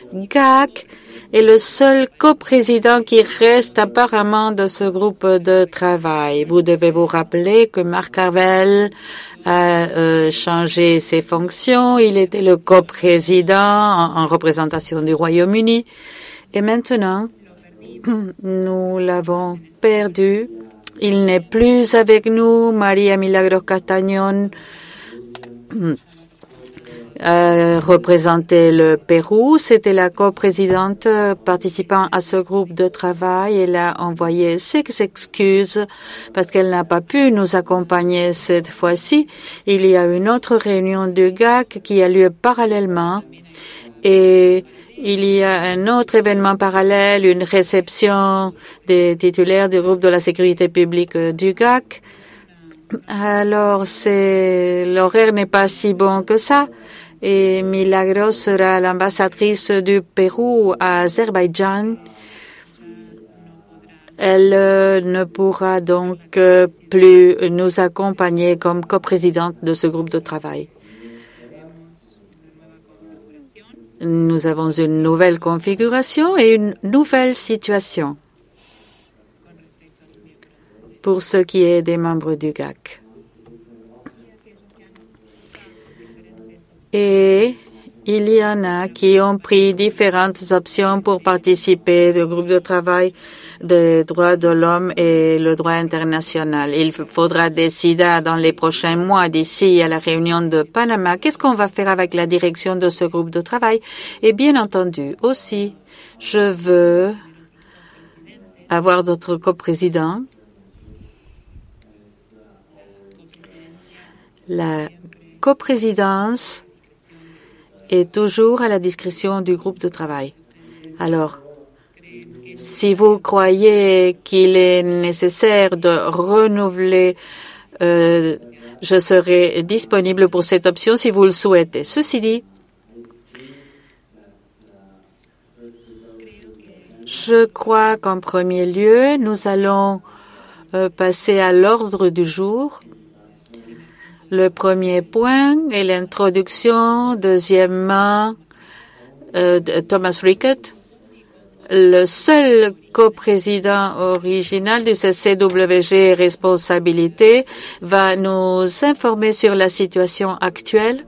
GAC est le seul coprésident qui reste apparemment de ce groupe de travail. Vous devez vous rappeler que Mark Carvel a changé ses fonctions. Il était le coprésident en représentation du Royaume-Uni. Et maintenant, nous l'avons perdu. Il n'est plus avec nous. Maria Milagros Castañón représentait le Pérou. C'était la coprésidente participant à ce groupe de travail. Elle a envoyé ses excuses parce qu'elle n'a pas pu nous accompagner cette fois-ci. Il y a une autre réunion du GAC qui a lieu parallèlement et il y a un autre événement parallèle, une réception des titulaires du groupe de la sécurité publique du GAC. Alors, l'horaire n'est pas si bon que ça. Et Milagros sera l'ambassadrice du Pérou à Azerbaïdjan. Elle ne pourra donc plus nous accompagner comme coprésidente de ce groupe de travail. Nous avons une nouvelle configuration et une nouvelle situation pour ce qui est des membres du GAC. Et il y en a qui ont pris différentes options pour participer au groupe de travail des droits de l'homme et le droit international. Il faudra décider dans les prochains mois d'ici à la réunion de Panama qu'est-ce qu'on va faire avec la direction de ce groupe de travail. Et bien entendu, aussi, je veux avoir d'autres coprésidents. La coprésidence est toujours à la discrétion du groupe de travail. Alors, si vous croyez qu'il est nécessaire de renouveler, je serai disponible pour cette option si vous le souhaitez. Ceci dit, je crois qu'en premier lieu, nous allons passer à l'ordre du jour. Le premier point est l'introduction. Deuxièmement, Thomas Rickett, le seul coprésident original du CCWG Responsabilité, va nous informer sur la situation actuelle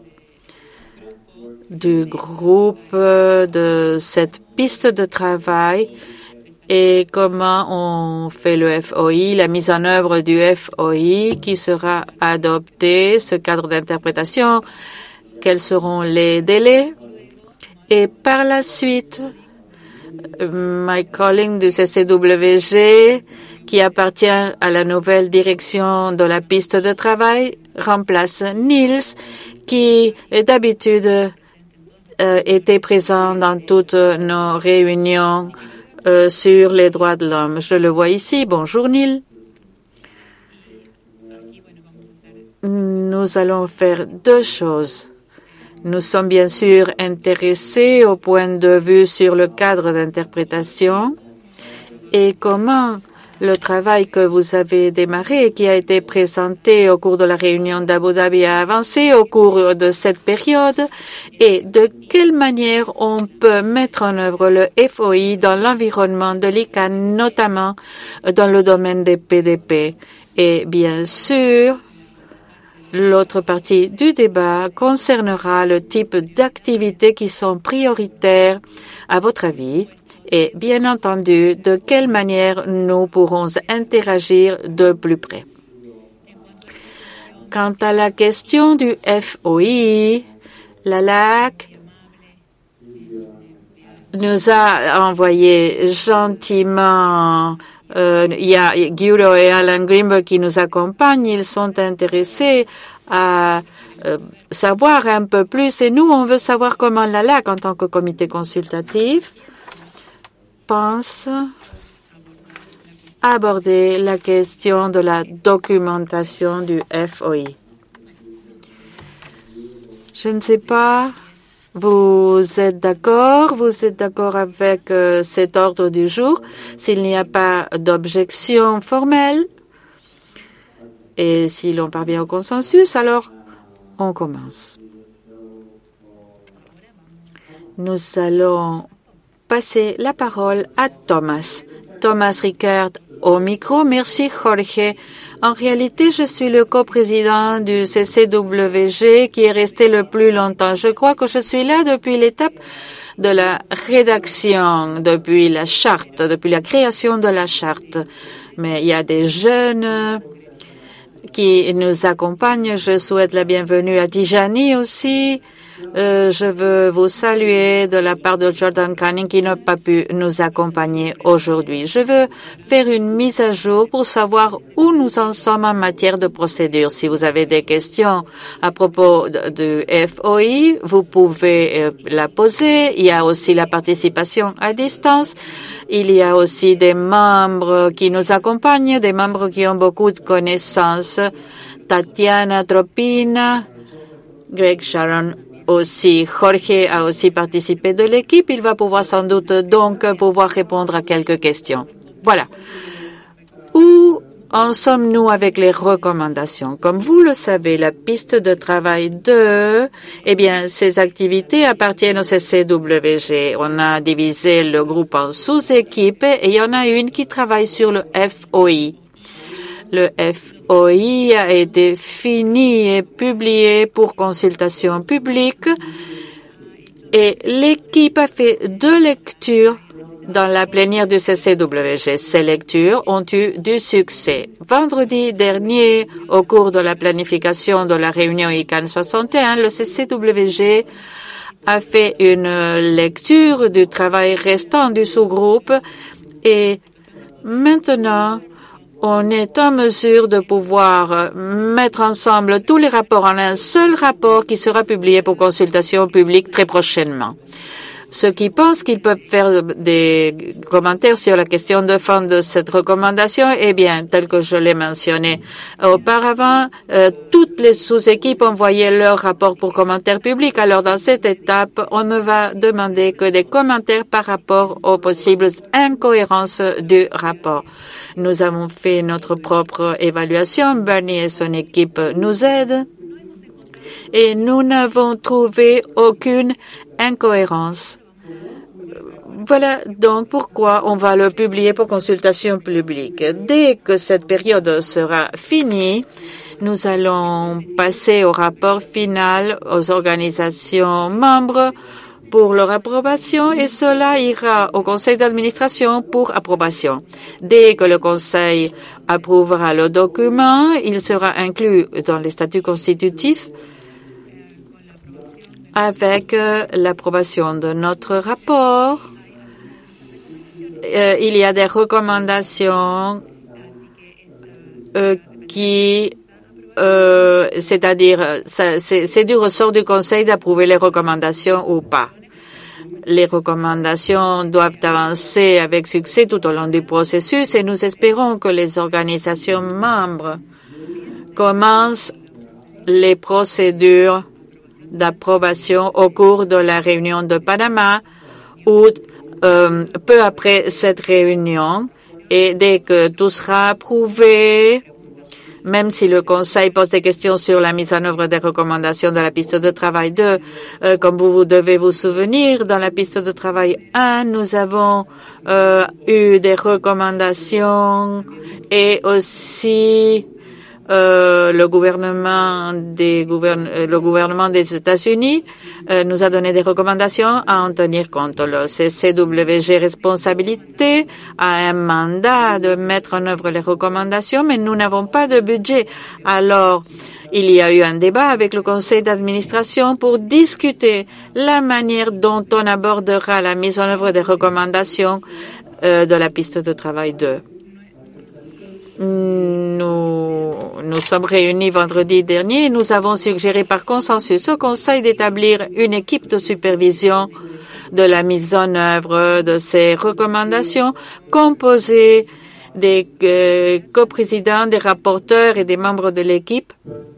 du groupe de cette piste de travail et comment on fait le FOI, la mise en œuvre du FOI qui sera adopté, ce cadre d'interprétation, quels seront les délais. Et par la suite, Mike Colling du CCWG, qui appartient à la nouvelle direction de la piste de travail, remplace Niels, qui d'habitude était présent dans toutes nos réunions sur les droits de l'homme. Je le vois ici. Bonjour, Neil. Nous allons faire deux choses. Nous sommes bien sûr intéressés au point de vue sur le cadre d'interprétation et comment le travail que vous avez démarré et qui a été présenté au cours de la réunion d'Abu Dhabi a avancé au cours de cette période et de quelle manière on peut mettre en œuvre le FOI dans l'environnement de l'ICANN, notamment dans le domaine des PDP. Et bien sûr, l'autre partie du débat concernera le type d'activités qui sont prioritaires à votre avis. Et bien entendu, de quelle manière nous pourrons interagir de plus près. Quant à la question du FOI, la LAC nous a envoyé gentiment, il y a Guido et Alan Greenberg qui nous accompagnent, ils sont intéressés à savoir un peu plus et nous, on veut savoir comment la LAC, en tant que comité consultatif, pense aborder la question de la documentation du FOI. Je ne sais pas, vous êtes d'accord avec cet ordre du jour? S'il n'y a pas d'objection formelle et si l'on parvient au consensus, alors on commence. Nous allons passer la parole à Thomas. Thomas Ricard au micro. Merci, Jorge. En réalité, je suis le coprésident du CCWG qui est resté le plus longtemps. Je crois que je suis là depuis l'étape de la rédaction, depuis la charte, depuis la création de la charte. Mais il y a des jeunes qui nous accompagnent. Je souhaite la bienvenue à Tijani aussi. Je veux vous saluer de la part de Jordan Canning qui n'a pas pu nous accompagner aujourd'hui. Je veux faire une mise à jour pour savoir où nous en sommes en matière de procédure. Si vous avez des questions à propos du FOI, vous pouvez la poser. Il y a aussi la participation à distance. Il y a aussi des membres qui nous accompagnent, des membres qui ont beaucoup de connaissances. Tatiana Tropina, Greg Sharon aussi. Jorge a aussi participé de l'équipe. Il va pouvoir sans doute donc pouvoir répondre à quelques questions. Voilà. Où en sommes-nous avec les recommandations? Comme vous le savez, la piste de travail 2, eh bien, ces activités appartiennent au CCWG. On a divisé le groupe en sous-équipes et il y en a une qui travaille sur le FOI. Le FOI a été fini et publié pour consultation publique et l'équipe a fait 2 lectures dans la plénière du CCWG. Ces lectures ont eu du succès. Vendredi dernier, au cours de la planification de la réunion ICANN 61, le CCWG a fait une lecture du travail restant du sous-groupe et maintenant, on est en mesure de pouvoir mettre ensemble tous les rapports en un seul rapport qui sera publié pour consultation publique très prochainement. Ceux qui pensent qu'ils peuvent faire des commentaires sur la question de fond de cette recommandation, eh bien, tel que je l'ai mentionné auparavant, toutes les sous-équipes envoyaient leur rapport pour commentaires publics. Alors, dans cette étape, on ne va demander que des commentaires par rapport aux possibles incohérences du rapport. Nous avons fait notre propre évaluation. Bernie et son équipe nous aident. Et nous n'avons trouvé aucune incohérence. Voilà donc pourquoi on va le publier pour consultation publique. Dès que cette période sera finie, nous allons passer au rapport final aux organisations membres pour leur approbation et cela ira au conseil d'administration pour approbation. Dès que le conseil approuvera le document, il sera inclus dans les statuts constitutifs avec l'approbation de notre rapport. Il y a des recommandations c'est-à-dire, c'est du ressort du Conseil d'approuver les recommandations ou pas. Les recommandations doivent avancer avec succès tout au long du processus et nous espérons que les organisations membres commencent les procédures d'approbation au cours de la réunion de Panama ou peu après cette réunion. Et dès que tout sera approuvé, même si le Conseil pose des questions sur la mise en œuvre des recommandations de la piste de travail 2, comme vous devez vous souvenir, dans la piste de travail 1, nous avons eu des recommandations et aussi le gouvernement des États-Unis nous a donné des recommandations à en tenir compte. Le CCWG responsabilité a un mandat de mettre en œuvre les recommandations, mais nous n'avons pas de budget. Alors, il y a eu un débat avec le conseil d'administration pour discuter la manière dont on abordera la mise en œuvre des recommandations de la piste de travail 2. Nous sommes réunis vendredi dernier et nous avons suggéré par consensus au Conseil d'établir une équipe de supervision de la mise en œuvre de ces recommandations composée des coprésidents, des rapporteurs et des membres de l'équipe.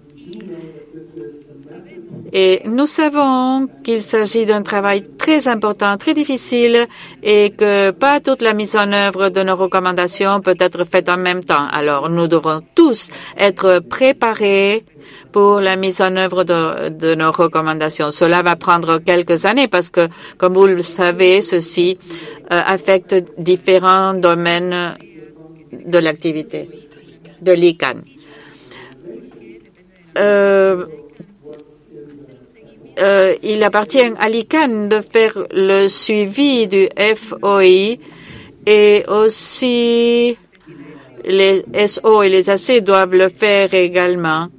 Et nous savons qu'il s'agit d'un travail très important, très difficile et que pas toute la mise en œuvre de nos recommandations peut être faite en même temps. Alors, nous devrons tous être préparés pour la mise en œuvre de nos recommandations. Cela va prendre quelques années parce que, comme vous le savez, ceci affecte différents domaines de l'activité de l'ICANN. Il appartient à l'ICANN de faire le suivi du FOI et aussi les SO et les AC doivent le faire également.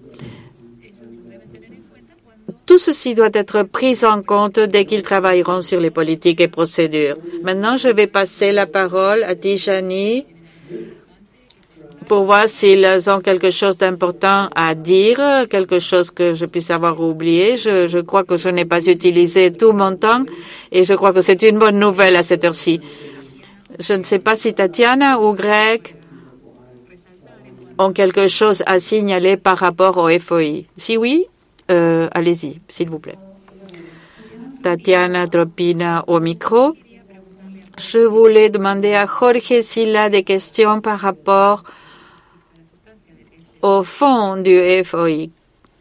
Tout ceci doit être pris en compte dès qu'ils travailleront sur les politiques et procédures. Maintenant, je vais passer la parole à Tijani pour voir s'ils ont quelque chose d'important à dire, quelque chose que je puisse avoir oublié. Je crois que je n'ai pas utilisé tout mon temps et je crois que c'est une bonne nouvelle à cette heure-ci. Je ne sais pas si Tatiana ou Greg ont quelque chose à signaler par rapport au FOI. Si oui, allez-y, s'il vous plaît. Tatiana Tropina au micro. Je voulais demander à Jorge s'il a des questions par rapport au fond du FOI.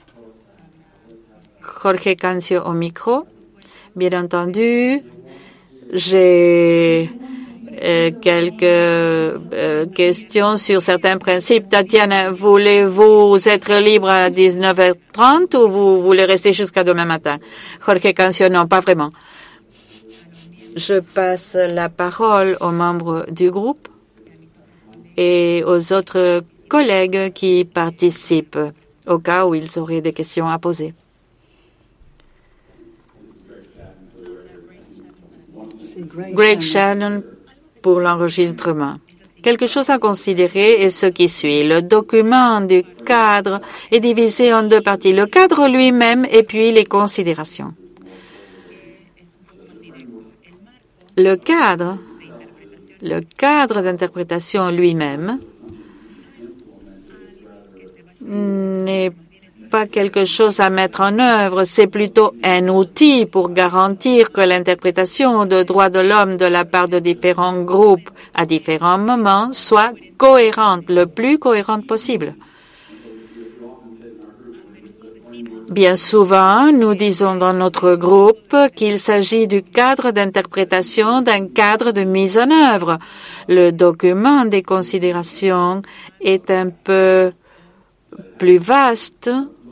Jorge Cancio au micro. Bien entendu, j'ai quelques questions sur certains principes. Tatiana, voulez-vous être libre à 19h30 ou vous voulez rester jusqu'à demain matin? Jorge Cancio, non, pas vraiment. Je passe la parole aux membres du groupe et aux autres collègues qui participent au cas où ils auraient des questions à poser. Greg Shannon pour l'enregistrement. Quelque chose à considérer est ce qui suit. Le document du cadre est divisé en deux parties. Le cadre lui-même et puis les considérations. Le cadre d'interprétation lui-même n'est pas quelque chose à mettre en œuvre, c'est plutôt un outil pour garantir que l'interprétation de droits de l'homme de la part de différents groupes à différents moments soit cohérente, le plus cohérente possible. Bien souvent, nous disons dans notre groupe qu'il s'agit du cadre d'interprétation d'un cadre de mise en œuvre. Le document des considérations est un peu plus vaste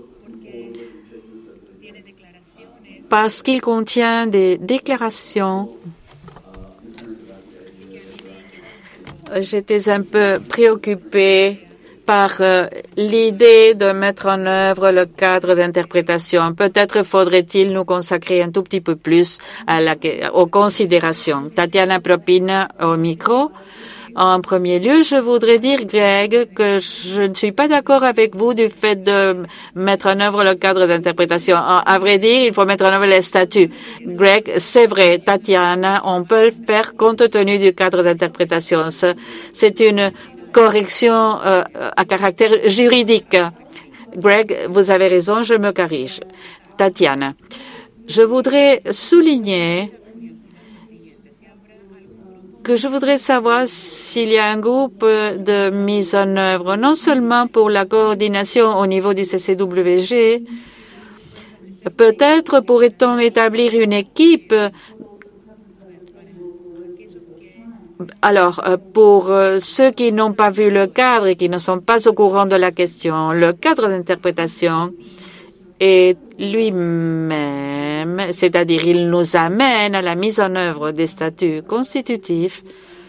parce qu'il contient des déclarations. J'étais un peu préoccupée par l'idée de mettre en œuvre le cadre d'interprétation. Peut-être faudrait-il nous consacrer un tout petit peu plus aux considérations. Tatiana Propina au micro. En premier lieu, je voudrais dire, Greg, que je ne suis pas d'accord avec vous du fait de mettre en œuvre le cadre d'interprétation. À vrai dire, il faut mettre en œuvre les statuts. Greg, c'est vrai, Tatiana, on peut le faire compte tenu du cadre d'interprétation. C'est une correction à caractère juridique. Greg, vous avez raison, je me corrige. Tatiana, je voudrais souligner que je voudrais savoir s'il y a un groupe de mise en œuvre, non seulement pour la coordination au niveau du CCWG, peut-être pourrait-on établir une équipe. Alors, pour ceux qui n'ont pas vu le cadre et qui ne sont pas au courant de la question, le cadre d'interprétation est lui-même, c'est-à-dire il nous amène à la mise en œuvre des statuts constitutifs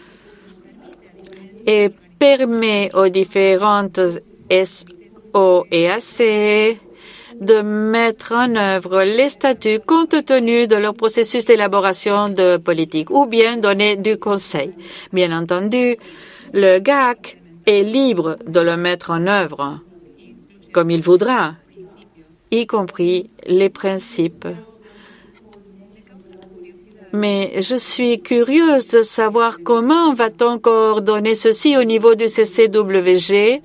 et permet aux différentes SO et AC de mettre en œuvre les statuts compte tenu de leur processus d'élaboration de politique ou bien donner du conseil. Bien entendu, le GAC est libre de le mettre en œuvre comme il voudra, y compris les principes. Mais je suis curieuse de savoir comment va-t-on coordonner ceci au niveau du CCWG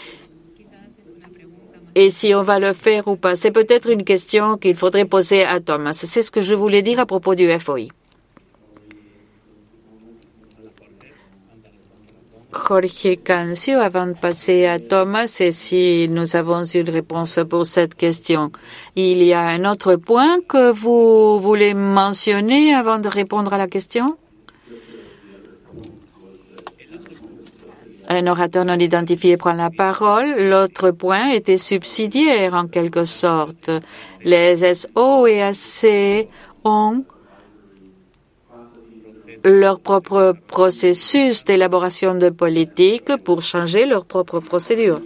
et si on va le faire ou pas. C'est peut-être une question qu'il faudrait poser à Thomas. C'est ce que je voulais dire à propos du FOI. Jorge Cancio, avant de passer à Thomas, et si nous avons une réponse pour cette question. Il y a un autre point que vous voulez mentionner avant de répondre à la question? Un orateur non identifié prend la parole. L'autre point était subsidiaire en quelque sorte. Les SO et AC ont leur propre processus d'élaboration de politique pour changer leur propre procédure.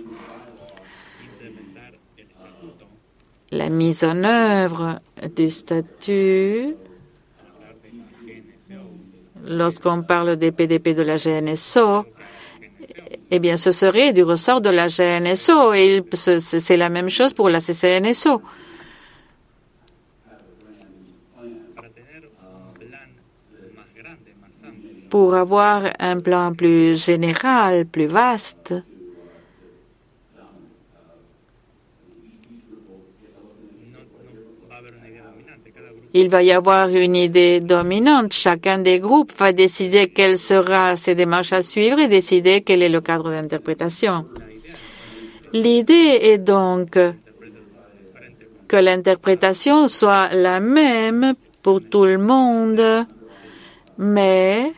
La mise en œuvre du statut, lorsqu'on parle des PDP de la GNSO, eh bien, ce serait du ressort de la GNSO et c'est la même chose pour la CCNSO. Pour avoir un plan plus général, plus vaste, il va y avoir une idée dominante. Chacun des groupes va décider quelles seront ses démarches à suivre et décider quel est le cadre d'interprétation. L'idée est donc que l'interprétation soit la même pour tout le monde, mais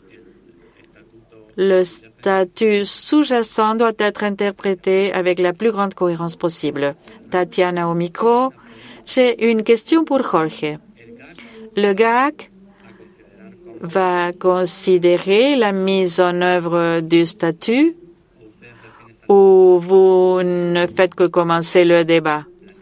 le statut sous-jacent doit être interprété avec la plus grande cohérence possible. Tatiana au micro. J'ai une question pour Jorge. Le GAC va considérer la mise en œuvre du statut ou vous ne faites que commencer le débat?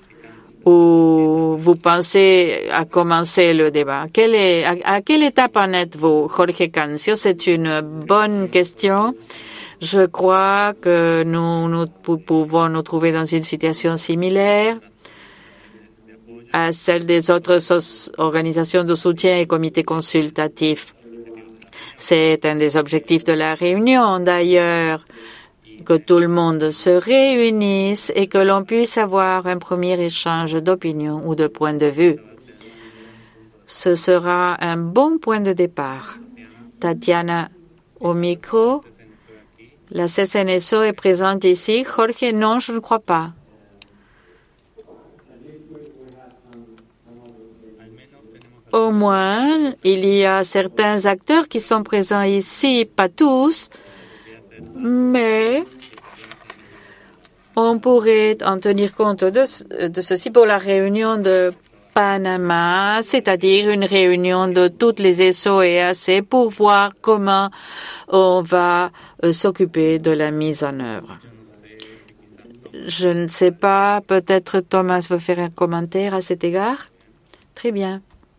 Ou vous pensez à commencer le débat? À quelle étape en êtes-vous, Jorge Cancio? C'est une bonne question. Je crois que nous pouvons nous trouver dans une situation similaire à celle des autres organisations de soutien et comités consultatifs. C'est un des objectifs de la réunion, d'ailleurs, que tout le monde se réunisse et que l'on puisse avoir un premier échange d'opinions ou de points de vue. Ce sera un bon point de départ. Tatiana au micro. La CCNSO est présente ici. Jorge, non, je ne crois pas. Au moins, il y a certains acteurs qui sont présents ici, pas tous, mais on pourrait en tenir compte de ceci pour la réunion de Panama, c'est-à-dire une réunion de toutes les SO et AC pour voir comment on va s'occuper de la mise en œuvre. Je ne sais pas, peut-être Thomas veut faire un commentaire à cet égard? Très bien.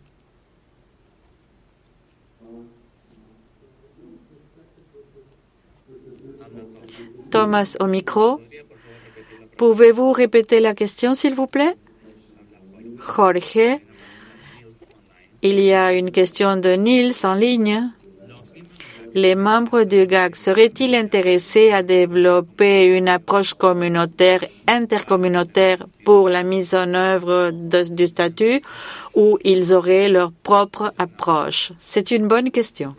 Thomas au micro. Pouvez-vous répéter la question, s'il vous plaît? Jorge, il y a une question de Niels en ligne. Les membres du GAC seraient-ils intéressés à développer une approche communautaire, intercommunautaire pour la mise en œuvre du statut ou ils auraient leur propre approche? C'est une bonne question.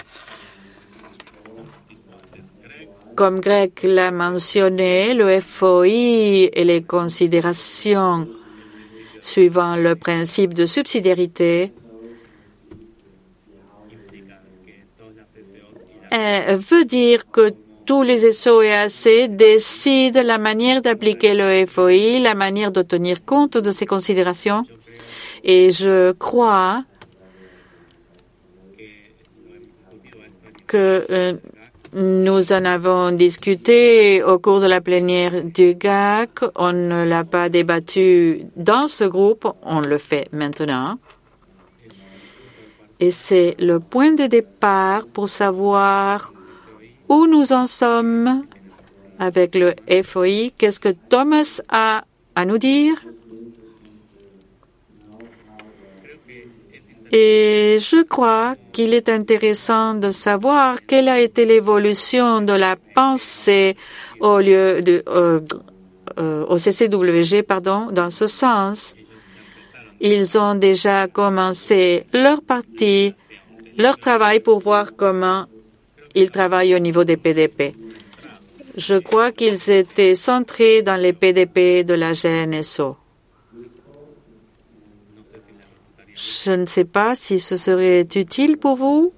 Comme Greg l'a mentionné, le FOI et les considérations suivant le principe de subsidiarité veut dire que tous les SO et AC décident la manière d'appliquer le FOI, la manière de tenir compte de ces considérations. Et je crois que nous en avons discuté au cours de la plénière du GAC. On ne l'a pas débattu dans ce groupe. On le fait maintenant. Et c'est le point de départ pour savoir où nous en sommes avec le FOI. Qu'est-ce que Thomas a à nous dire? Et je crois qu'il est intéressant de savoir quelle a été l'évolution de la pensée au CCWG, dans ce sens. Ils ont déjà commencé leur partie, leur travail pour voir comment ils travaillent au niveau des PDP. Je crois qu'ils étaient centrés dans les PDP de la GNSO. Je ne sais pas si ce serait utile pour vous,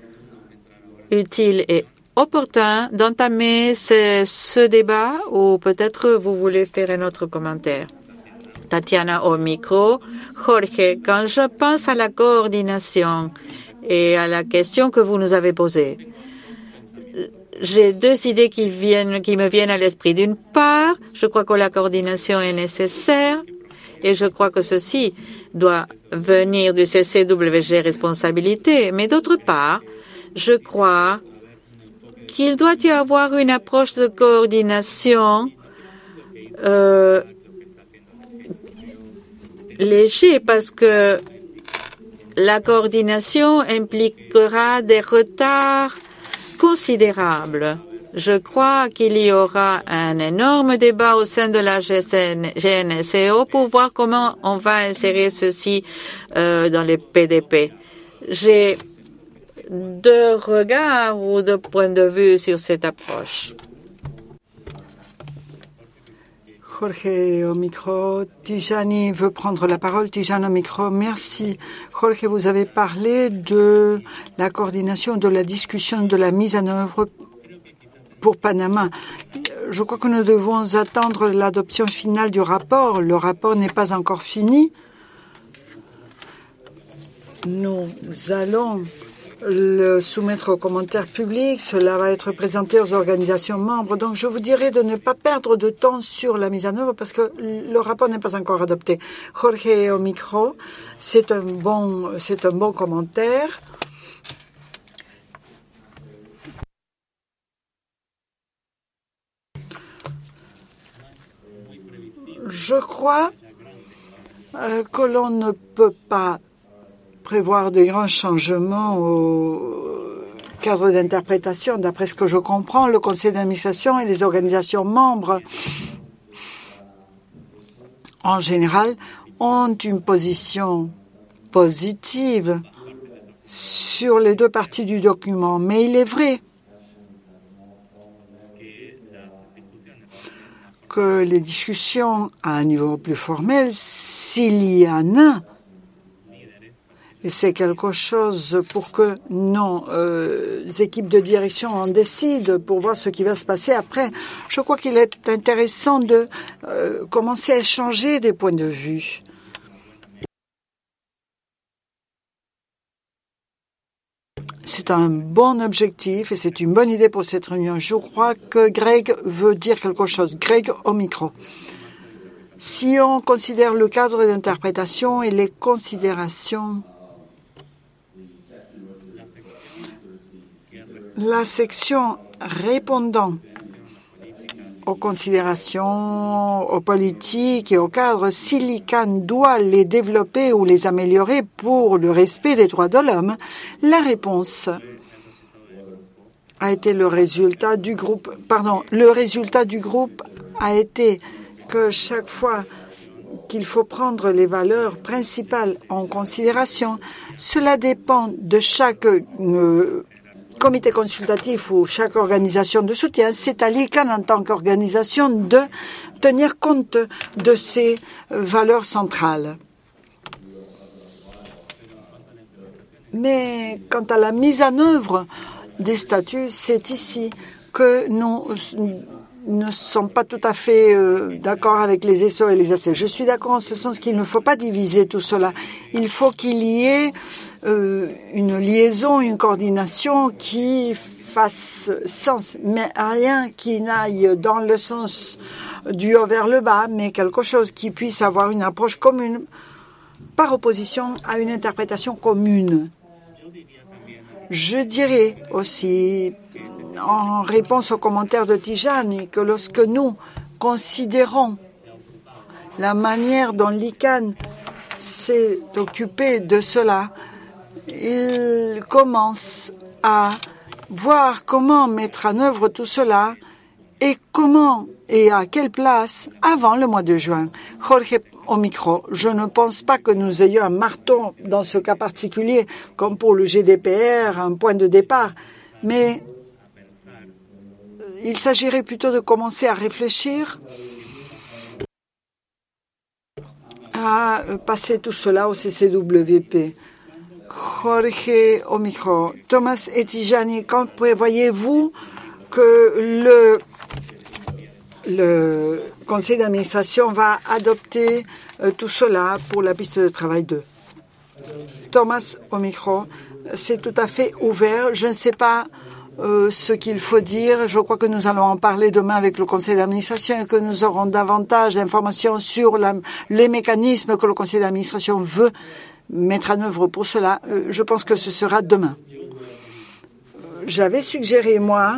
utile et opportun d'entamer ce débat, ou peut-être vous voulez faire un autre commentaire. Tatiana au micro. Jorge, quand je pense à la coordination et à la question que vous nous avez posée, j'ai deux idées qui me viennent à l'esprit. D'une part, je crois que la coordination est nécessaire et je crois que ceci doit venir du CCWG responsabilité. Mais d'autre part, je crois qu'il doit y avoir une approche de coordination léger, parce que la coordination impliquera des retards considérables. Je crois qu'il y aura un énorme débat au sein de la GNSO pour voir comment on va insérer ceci dans les PDP. J'ai deux regards ou deux points de vue sur cette approche. Jorge au micro. Tijani veut prendre la parole. Tijani au micro. Merci. Jorge, vous avez parlé de la coordination, de la discussion, de la mise en œuvre pour Panama. Je crois que nous devons attendre l'adoption finale du rapport. Le rapport n'est pas encore fini. Nous allons le soumettre aux commentaires publics. Cela va être présenté aux organisations membres. Donc, je vous dirais de ne pas perdre de temps sur la mise en œuvre parce que le rapport n'est pas encore adopté. Jorge au micro, c'est un bon commentaire. Je crois que l'on ne peut pas prévoir de grands changements au cadre d'interprétation. D'après ce que je comprends, le conseil d'administration et les organisations membres, en général, ont une position positive sur les deux parties du document. Mais il est vrai que les discussions à un niveau plus formel, s'il y en a, et c'est quelque chose pour que nos équipes de direction en décident pour voir ce qui va se passer après. Je crois qu'il est intéressant de commencer à échanger des points de vue. C'est un bon objectif et c'est une bonne idée pour cette réunion. Je crois que Greg veut dire quelque chose. Greg au micro. Si on considère le cadre d'interprétation et les considérations, la section répondant aux considérations, aux politiques et au cadre, si l'ICANN doit les développer ou les améliorer pour le respect des droits de l'homme, la réponse a été le résultat du groupe a été que chaque fois qu'il faut prendre les valeurs principales en considération, cela dépend de chaque comité consultatif ou chaque organisation de soutien. C'est à l'ICANN en tant qu'organisation de tenir compte de ces valeurs centrales. Mais quant à la mise en œuvre des statuts, c'est ici que nous ne sommes pas tout à fait d'accord avec les ESO et les AC. Je suis d'accord en ce sens qu'il ne faut pas diviser tout cela. Il faut qu'il y ait une liaison, une coordination qui fasse sens, mais rien qui n'aille dans le sens du haut vers le bas, mais quelque chose qui puisse avoir une approche commune par opposition à une interprétation commune. Je dirais aussi, en réponse aux commentaires de Tijani, que lorsque nous considérons la manière dont l'ICANN s'est occupé de cela, il commence à voir comment mettre en œuvre tout cela et comment et à quelle place avant le mois de juin. Jorge au micro. Je ne pense pas que nous ayons un marteau dans ce cas particulier, comme pour le GDPR, un point de départ, mais il s'agirait plutôt de commencer à réfléchir à passer tout cela au CCWP. Jorge au micro. Thomas et Tijani, quand prévoyez-vous que le conseil d'administration va adopter tout cela pour la piste de travail 2? Thomas au micro. C'est tout à fait ouvert. Je ne sais pas ce qu'il faut dire. Je crois que nous allons en parler demain avec le conseil d'administration et que nous aurons davantage d'informations sur les mécanismes que le conseil d'administration veut mettre en œuvre pour cela. Je pense que ce sera demain. J'avais suggéré, moi,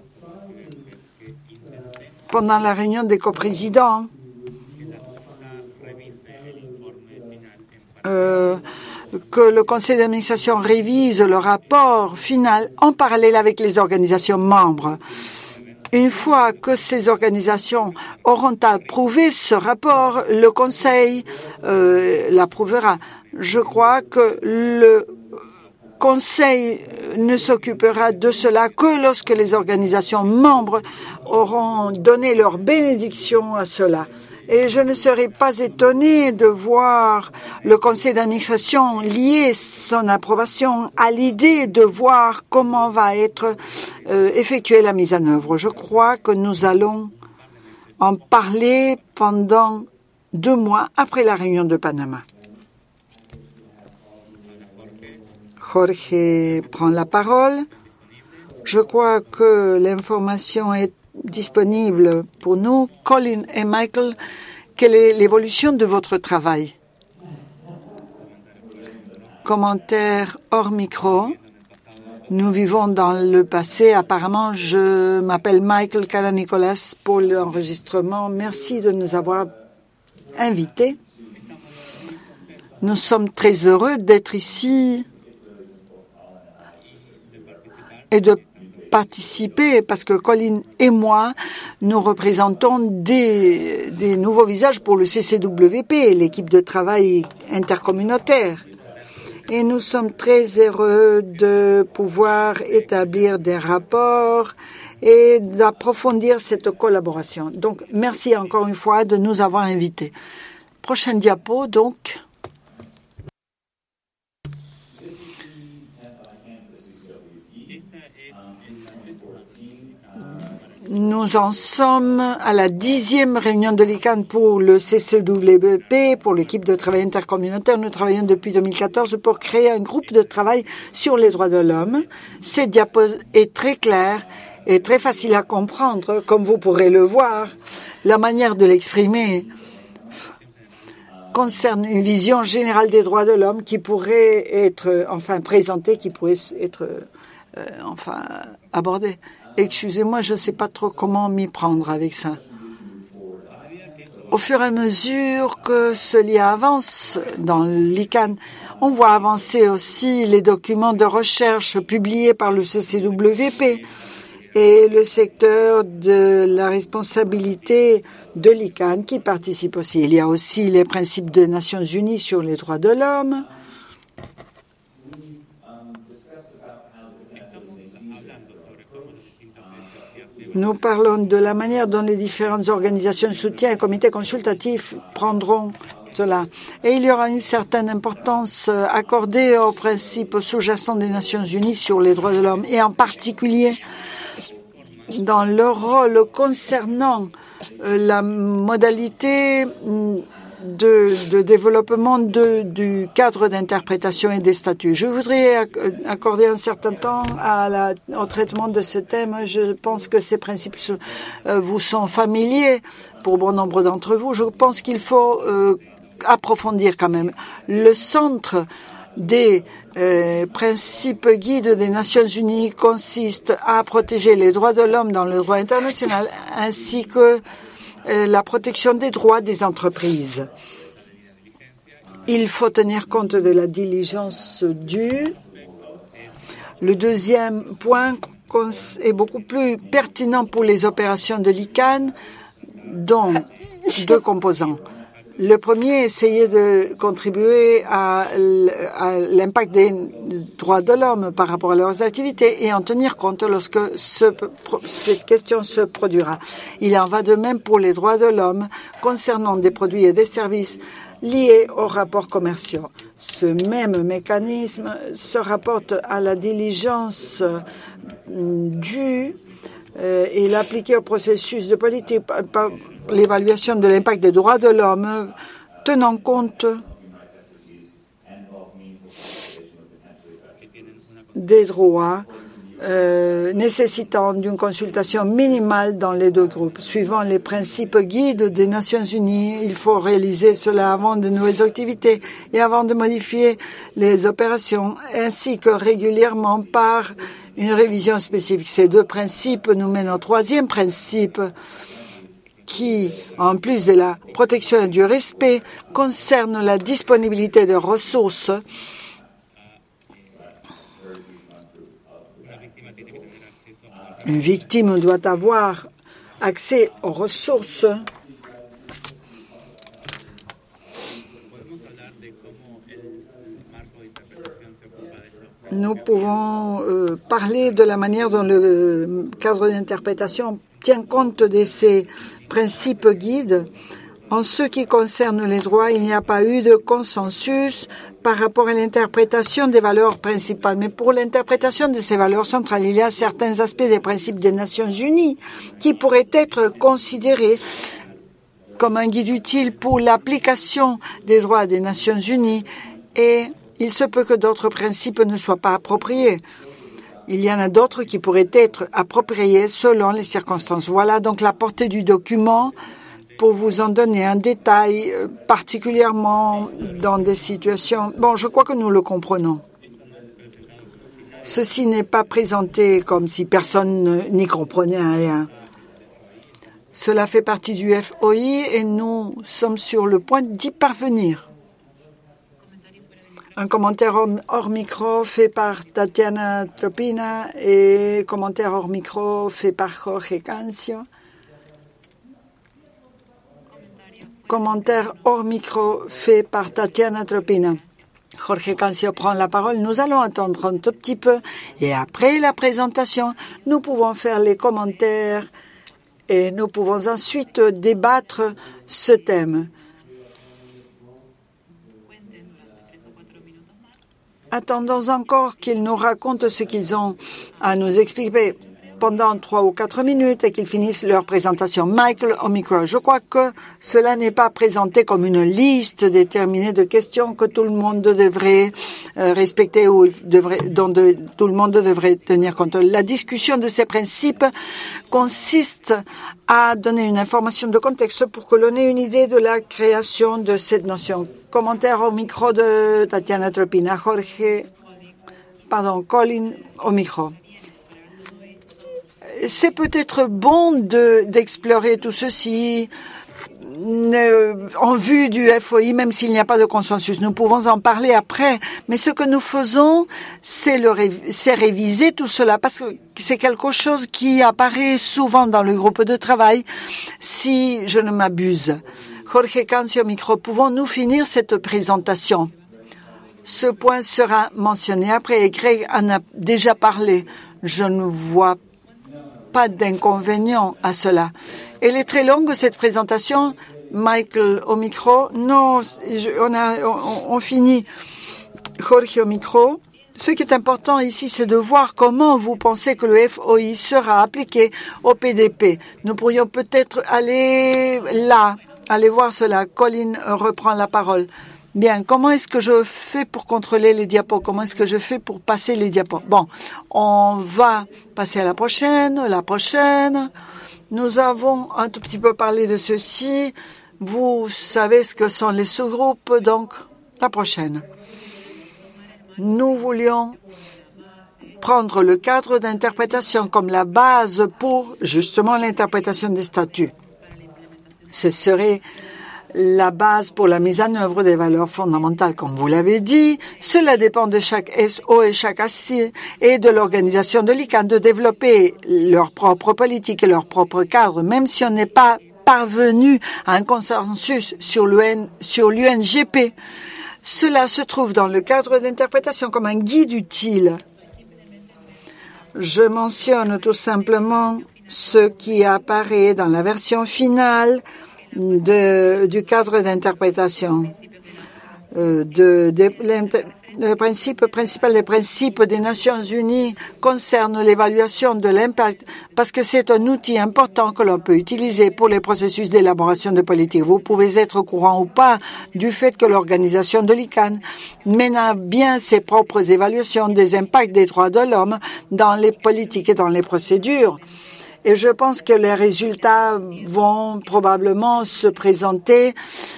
pendant la réunion des coprésidents, que le conseil d'administration révise le rapport final en parallèle avec les organisations membres. Une fois que ces organisations auront approuvé ce rapport, le conseil l'approuvera. Je crois que le conseil ne s'occupera de cela que lorsque les organisations membres auront donné leur bénédiction à cela. Et je ne serais pas étonné de voir le conseil d'administration lier son approbation à l'idée de voir comment va être effectuée la mise en œuvre. Je crois que nous allons en parler pendant 2 mois après la réunion de Panama. Jorge prend la parole. Je crois que l'information est disponible pour nous. Colin et Michael, quelle est l'évolution de votre travail? Commentaire hors micro. Nous vivons dans le passé. Apparemment, je m'appelle Michael Kalanicolas pour l'enregistrement. Merci de nous avoir invités. Nous sommes très heureux d'être ici et de participer parce que Colin et moi, nous représentons des nouveaux visages pour le CCWP, l'équipe de travail intercommunautaire. Et nous sommes très heureux de pouvoir établir des rapports et d'approfondir cette collaboration. Donc, merci encore une fois de nous avoir invités. Prochaine diapo, donc. Nous en sommes à la 10e réunion de l'ICANN pour le CCWP, pour l'équipe de travail intercommunautaire. Nous travaillons depuis 2014 pour créer un groupe de travail sur les droits de l'homme. Cette diapo est très claire et très facile à comprendre, comme vous pourrez le voir. La manière de l'exprimer concerne une vision générale des droits de l'homme qui pourrait être présentée, qui pourrait être abordée. Excusez-moi, je ne sais pas trop comment m'y prendre avec ça. Au fur et à mesure que ce lien avance dans l'ICANN, on voit avancer aussi les documents de recherche publiés par le CCWP et le secteur de la responsabilité de l'ICANN qui participe aussi. Il y a aussi les principes des Nations Unies sur les droits de l'homme. Nous parlons de la manière dont les différentes organisations de soutien et comités consultatifs prendront cela. Et il y aura une certaine importance accordée aux principes sous-jacents des Nations Unies sur les droits de l'homme, et en particulier dans leur rôle concernant la modalité de développement du cadre d'interprétation et des statuts. Je voudrais accorder un certain temps au traitement de ce thème. Je pense que ces principes vous sont familiers pour bon nombre d'entre vous. Je pense qu'il faut approfondir quand même. Le centre des principes guides des Nations Unies consiste à protéger les droits de l'homme dans le droit international ainsi que la protection des droits des entreprises. Il faut tenir compte de la diligence due. Le deuxième point est beaucoup plus pertinent pour les opérations de l'ICANN, dont 2 composants. Le premier, essayer de contribuer à l'impact des droits de l'homme par rapport à leurs activités et en tenir compte lorsque cette question se produira. Il en va de même pour les droits de l'homme concernant des produits et des services liés aux rapports commerciaux. Ce même mécanisme se rapporte à la diligence due et l'appliquer au processus de politique par l'évaluation de l'impact des droits de l'homme, tenant compte des droits nécessitant d'une consultation minimale dans les deux groupes. Suivant les principes guides des Nations Unies, il faut réaliser cela avant de nouvelles activités et avant de modifier les opérations, ainsi que régulièrement par une révision spécifique. Ces deux principes nous mènent au troisième principe qui, en plus de la protection et du respect, concerne la disponibilité de ressources. Une victime doit avoir accès aux ressources. Nous pouvons parler de la manière dont le cadre d'interprétation tient compte de ces principes guides. En ce qui concerne les droits, il n'y a pas eu de consensus par rapport à l'interprétation des valeurs principales. Mais pour l'interprétation de ces valeurs centrales, il y a certains aspects des principes des Nations Unies qui pourraient être considérés comme un guide utile pour l'application des droits des Nations Unies et il se peut que d'autres principes ne soient pas appropriés. Il y en a d'autres qui pourraient être appropriés selon les circonstances. Voilà donc la portée du document pour vous en donner un détail, particulièrement dans des situations. Bon, je crois que nous le comprenons. Ceci n'est pas présenté comme si personne n'y comprenait rien. Cela fait partie du FOI et nous sommes sur le point d'y parvenir. Un commentaire hors micro fait par Tatiana Tropina et commentaire hors micro fait par Jorge Cancio. Commentaire hors micro fait par Tatiana Tropina. Jorge Cancio prend la parole. Nous allons attendre un tout petit peu et après la présentation, nous pouvons faire les commentaires et nous pouvons ensuite débattre ce thème. Attendons encore qu'ils nous racontent ce qu'ils ont à nous expliquer pendant 3 ou 4 minutes et qu'ils finissent leur présentation. Michael au micro. Je crois que cela n'est pas présenté comme une liste déterminée de questions que tout le monde devrait respecter ou dont tout le monde devrait tenir compte. La discussion de ces principes consiste à donner une information de contexte pour que l'on ait une idée de la création de cette notion. Commentaire au micro de Tatiana Tropina. Colin au micro. C'est peut-être bon d'explorer tout ceci en vue du FOI, même s'il n'y a pas de consensus. Nous pouvons en parler après, mais ce que nous faisons, c'est réviser tout cela, parce que c'est quelque chose qui apparaît souvent dans le groupe de travail, si je ne m'abuse. Jorge Cancio, micro, pouvons-nous finir cette présentation? Ce point sera mentionné après, et Greg en a déjà parlé. Je ne vois pas d'inconvénient à cela. Elle est très longue, cette présentation. Michael au micro. Non, on finit. Jorge au micro. Ce qui est important ici, c'est de voir comment vous pensez que le FOI sera appliqué au PDP. Nous pourrions peut-être aller là, aller voir cela. Colin reprend la parole. Bien, comment est-ce que je fais pour contrôler les diapos? Comment est-ce que je fais pour passer les diapos? Bon, on va passer à la prochaine. Nous avons un tout petit peu parlé de ceci. Vous savez ce que sont les sous-groupes, donc la prochaine. Nous voulions prendre le cadre d'interprétation comme la base pour justement l'interprétation des statuts. Ce serait la base pour la mise en œuvre des valeurs fondamentales. Comme vous l'avez dit, cela dépend de chaque SO et chaque ASI et de l'organisation de l'ICANN de développer leur propre politique et leur propre cadre, même si on n'est pas parvenu à un consensus sur l'UNGP. Cela se trouve dans le cadre d'interprétation comme un guide utile. Je mentionne tout simplement ce qui apparaît dans la version finale du cadre d'interprétation. Le principe principal des principes des Nations Unies concerne l'évaluation de l'impact parce que c'est un outil important que l'on peut utiliser pour les processus d'élaboration de politique. Vous pouvez être au courant ou pas du fait que l'organisation de l'ICANN mène à bien ses propres évaluations des impacts des droits de l'homme dans les politiques et dans les procédures. Et je pense que les résultats vont probablement se présenter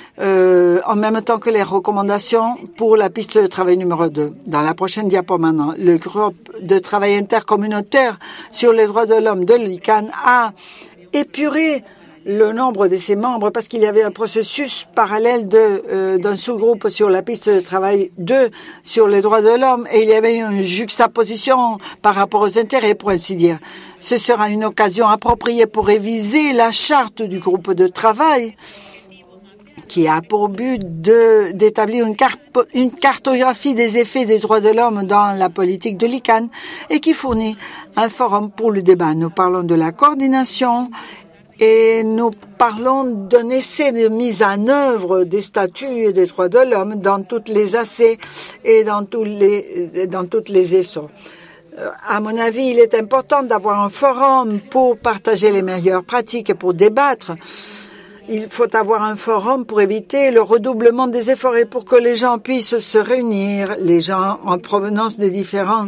en même temps que les recommandations pour la piste de travail numéro 2. Dans la prochaine diapo maintenant, le groupe de travail intercommunautaire sur les droits de l'homme de l'ICANN a épuré le nombre de ses membres parce qu'il y avait un processus parallèle d'un sous-groupe sur la piste de travail 2 sur les droits de l'homme et il y avait une juxtaposition par rapport aux intérêts, pour ainsi dire. Ce sera une occasion appropriée pour réviser la charte du groupe de travail qui a pour but d'établir une cartographie des effets des droits de l'homme dans la politique de l'ICANN et qui fournit un forum pour le débat. Nous parlons de la coordination et nous parlons d'un essai de mise en œuvre des statuts et des droits de l'homme dans toutes les AC et dans toutes les ESO. À mon avis, il est important d'avoir un forum pour partager les meilleures pratiques et pour débattre. Il faut avoir un forum pour éviter le redoublement des efforts et pour que les gens puissent se réunir, les gens en provenance des différents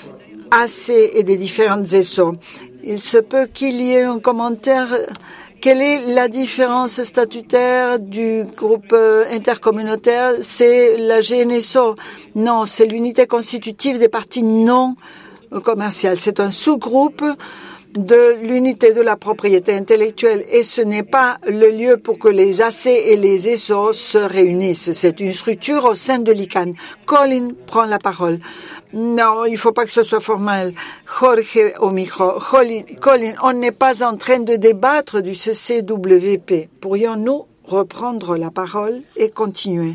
AC et des différentes ESO. Il se peut qu'il y ait un commentaire. Quelle est la différence statutaire du groupe intercommunautaire? C'est la GNSO. Non, c'est l'unité constitutive des parties non commerciales. C'est un sous-groupe de l'unité de la propriété intellectuelle et ce n'est pas le lieu pour que les AC et les ESO se réunissent. C'est une structure au sein de l'ICANN. Colin prend la parole. Non, il ne faut pas que ce soit formel. Jorge au micro. Colin, on n'est pas en train de débattre du CCWP. Pourrions-nous reprendre la parole et continuer?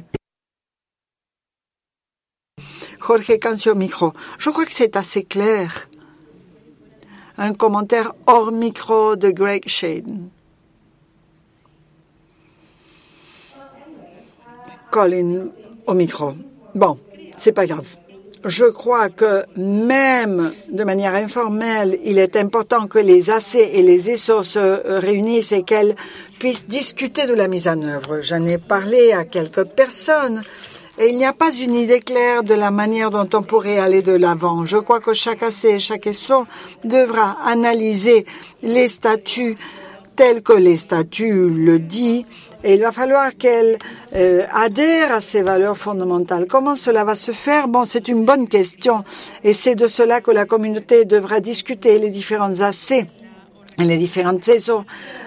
Jorge Cancio au micro. Je crois que c'est assez clair. Un commentaire hors micro de Greg Shaden. Colin au micro. Bon, c'est pas grave. Je crois que même de manière informelle, il est important que les AC et les ESO se réunissent et qu'elles puissent discuter de la mise en œuvre. J'en ai parlé à quelques personnes. Et il n'y a pas une idée claire de la manière dont on pourrait aller de l'avant. Je crois que chaque AC et chaque ESO devra analyser les statuts tels que les statuts le disent et il va falloir qu'elle adhère à ces valeurs fondamentales. Comment cela va se faire? Bon, c'est une bonne question et c'est de cela que la communauté devra discuter. Les différentes AC et les différentes ESO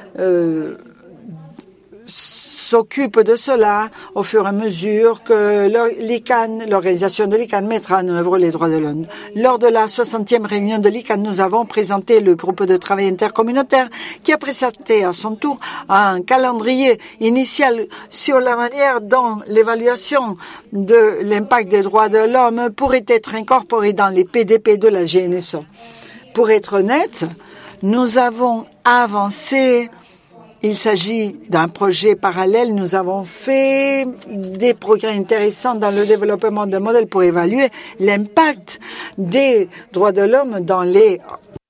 s'occupe de cela au fur et à mesure que l'organisation de l'ICANN mettra en œuvre les droits de l'homme. Lors de la 60e réunion de l'ICANN, nous avons présenté le groupe de travail intercommunautaire qui a présenté à son tour un calendrier initial sur la manière dont l'évaluation de l'impact des droits de l'homme pourrait être incorporée dans les PDP de la GNSO. Pour être honnête, nous avons avancé. Il s'agit d'un projet parallèle. Nous avons fait des progrès intéressants dans le développement d'un modèle pour évaluer l'impact des droits de l'homme dans les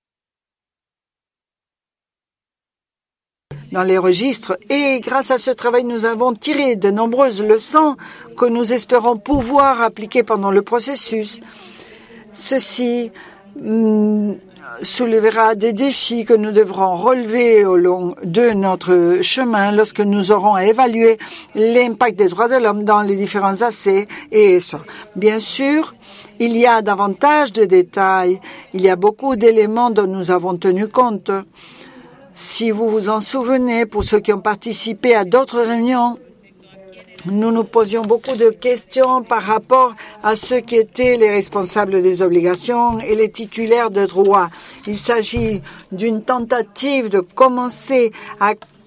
registres. Et grâce à ce travail, nous avons tiré de nombreuses leçons que nous espérons pouvoir appliquer pendant le processus. Ceci soulèvera des défis que nous devrons relever au long de notre chemin lorsque nous aurons à évaluer l'impact des droits de l'homme dans les différents AC et ça. Bien sûr, il y a davantage de détails, il y a beaucoup d'éléments dont nous avons tenu compte. Si vous vous en souvenez, pour ceux qui ont participé à d'autres réunions, nous nous posions beaucoup de questions par rapport à ceux qui étaient les responsables des obligations et les titulaires de droits. Il s'agit d'une tentative de commencer à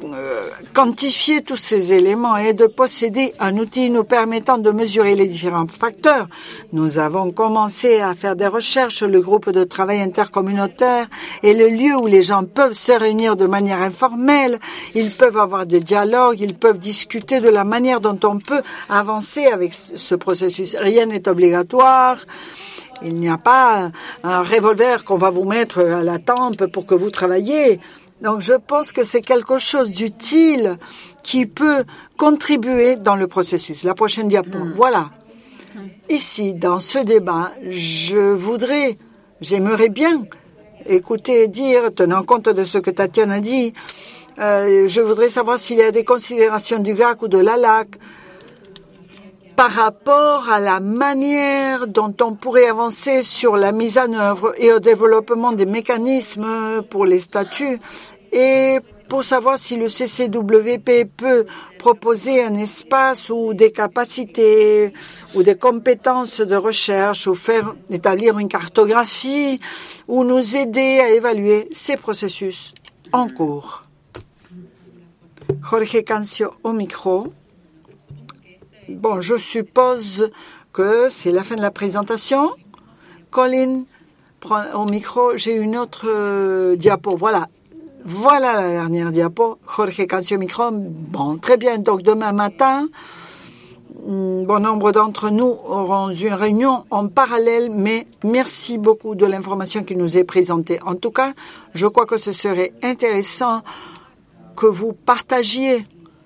quantifier tous ces éléments et de posséder un outil nous permettant de mesurer les différents facteurs. Nous avons commencé à faire des recherches. Le groupe de travail intercommunautaire est le lieu où les gens peuvent se réunir de manière informelle. Ils peuvent avoir des dialogues, ils peuvent discuter de la manière dont on peut avancer avec ce processus. Rien n'est obligatoire. Il n'y a pas un revolver qu'on va vous mettre à la tempe pour que vous travailliez. Donc, je pense que c'est quelque chose d'utile qui peut contribuer dans le processus. La prochaine diapo. Voilà. Ici, dans ce débat, j'aimerais bien écouter et dire, tenant compte de ce que Tatiana a dit, je voudrais savoir s'il y a des considérations du GAC ou de l'ALAC par rapport à la manière dont on pourrait avancer sur la mise en œuvre et au développement des mécanismes pour les statuts et pour savoir si le CCWP peut proposer un espace ou des capacités ou des compétences de recherche ou établir une cartographie ou nous aider à évaluer ces processus en cours. Jorge Cancio au micro. Bon, je suppose que c'est la fin de la présentation. Colin prend au micro. J'ai une autre diapo. Voilà la dernière diapo. Jorge Cancio au micro. Bon, très bien. Donc, demain matin, bon nombre d'entre nous auront une réunion en parallèle, mais merci beaucoup de l'information qui nous est présentée. En tout cas, je crois que ce serait intéressant que vous partagiez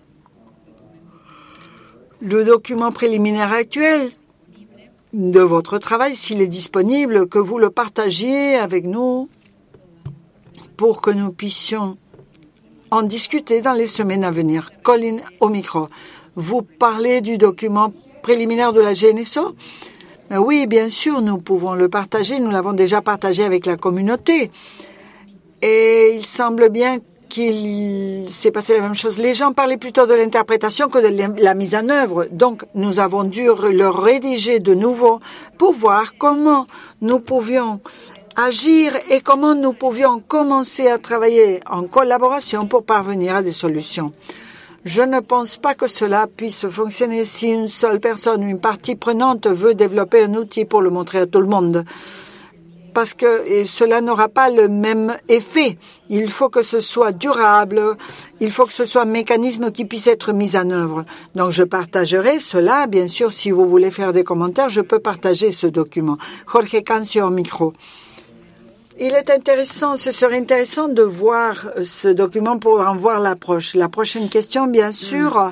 le document préliminaire actuel de votre travail, s'il est disponible, que vous le partagiez avec nous pour que nous puissions en discuter dans les semaines à venir. Colin au micro. Vous parlez du document préliminaire de la GNSO? Oui, bien sûr, nous pouvons le partager. Nous l'avons déjà partagé avec la communauté. Et il semble bien qu'il s'est passé la même chose. Les gens parlaient plutôt de l'interprétation que de la mise en œuvre. Donc, nous avons dû le rédiger de nouveau pour voir comment nous pouvions agir et comment nous pouvions commencer à travailler en collaboration pour parvenir à des solutions. Je ne pense pas que cela puisse fonctionner si une seule personne ou une partie prenante veut développer un outil pour le montrer à tout le monde. Parce que cela n'aura pas le même effet. Il faut que ce soit durable, il faut que ce soit un mécanisme qui puisse être mis en œuvre. Donc, je partagerai cela. Bien sûr, si vous voulez faire des commentaires, je peux partager ce document. Jorge Cancio au micro. Il est intéressant, ce serait intéressant de voir ce document pour en voir l'approche. La prochaine question, bien sûr,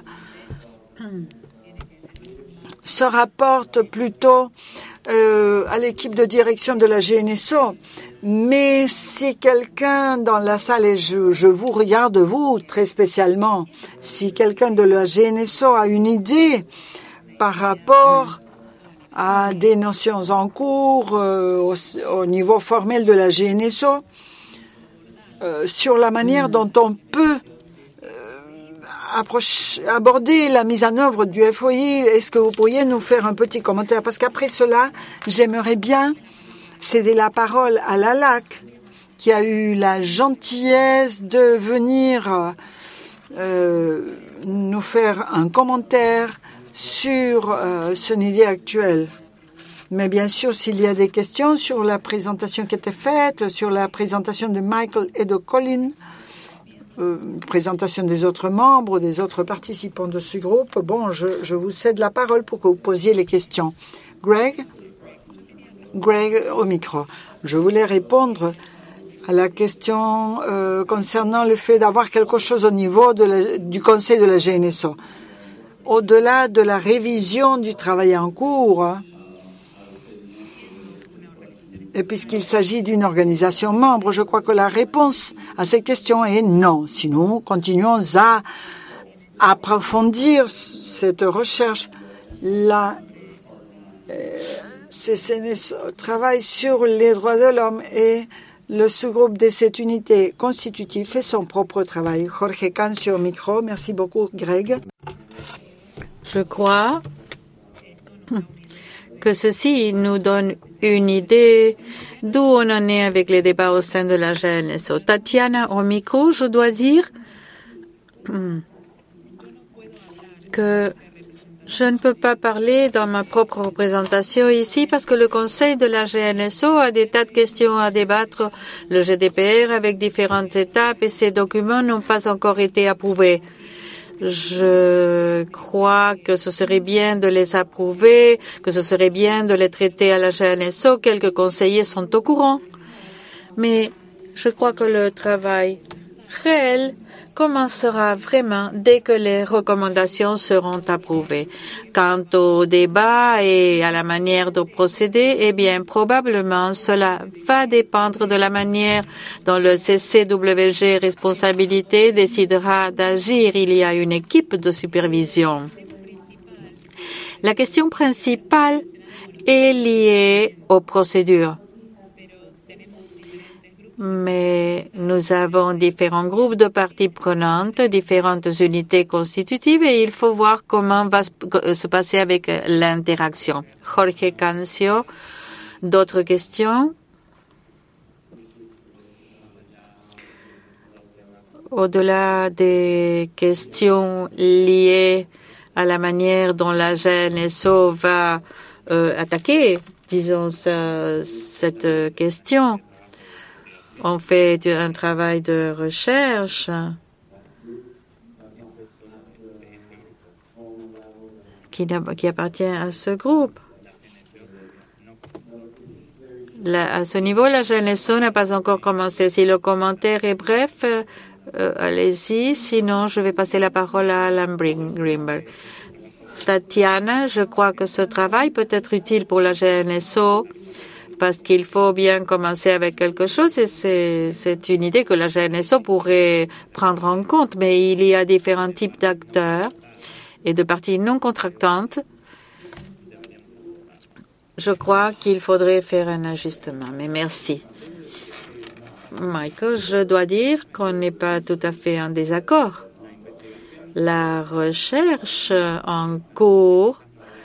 se rapporte plutôt à l'équipe de direction de la GNSO. Mais si quelqu'un dans la salle, et je vous regarde, vous, très spécialement, si quelqu'un de la GNSO a une idée par rapport à des notions en cours au niveau formel de la GNSO, sur la manière dont on peut aborder la mise en œuvre du FOI, est-ce que vous pourriez nous faire un petit commentaire? Parce qu'après cela, j'aimerais bien céder la parole à l'ALAC, qui a eu la gentillesse de venir nous faire un commentaire sur son idée actuelle. Mais bien sûr, s'il y a des questions sur la présentation qui était faite, sur la présentation de Michael et de Colin, présentation des autres membres, des autres participants de ce groupe, bon, je vous cède la parole pour que vous posiez les questions. Greg au micro. Je voulais répondre à la question concernant le fait d'avoir quelque chose au niveau du conseil de la GNSO. Au-delà de la révision du travail en cours, et puisqu'il s'agit d'une organisation membre, je crois que la réponse à cette question est non. Si nous continuons à approfondir cette recherche, la CCNSO travaille sur les droits de l'homme et le sous-groupe de cette unité constitutive fait son propre travail. Jorge Cancio au micro. Merci beaucoup, Greg. Je crois que ceci nous donne une idée d'où on en est avec les débats au sein de la GNSO. Tatiana au micro, je dois dire, que je ne peux pas parler dans ma propre représentation ici parce que le Conseil de la GNSO a des tas de questions à débattre, le GDPR avec différentes étapes et ces documents n'ont pas encore été approuvés. Je crois que ce serait bien de les approuver, que ce serait bien de les traiter à la GNSO. Quelques conseillers sont au courant. Mais je crois que le travail réel commencera vraiment dès que les recommandations seront approuvées. Quant au débat et à la manière de procéder, eh bien, probablement cela va dépendre de la manière dont le CCWG Responsabilité décidera d'agir. Il y a une équipe de supervision. La question principale est liée aux procédures. Mais nous avons différents groupes de parties prenantes, différentes unités constitutives et il faut voir comment va se passer avec l'interaction. Jorge Cancio, d'autres questions? Au-delà des questions liées à la manière dont la GNSO va attaquer, disons, cette question, on fait un travail de recherche qui appartient à ce groupe. À ce niveau, la GNSO n'a pas encore commencé. Si le commentaire est bref, allez-y. Sinon, je vais passer la parole à Alan Greenberg. Tatiana, je crois que ce travail peut être utile pour la GNSO parce qu'il faut bien commencer avec quelque chose et c'est une idée que la GNSO pourrait prendre en compte. Mais il y a différents types d'acteurs et de parties non contractantes. Je crois qu'il faudrait faire un ajustement. Mais merci. Michael, je dois dire qu'on n'est pas tout à fait en désaccord. La recherche en cours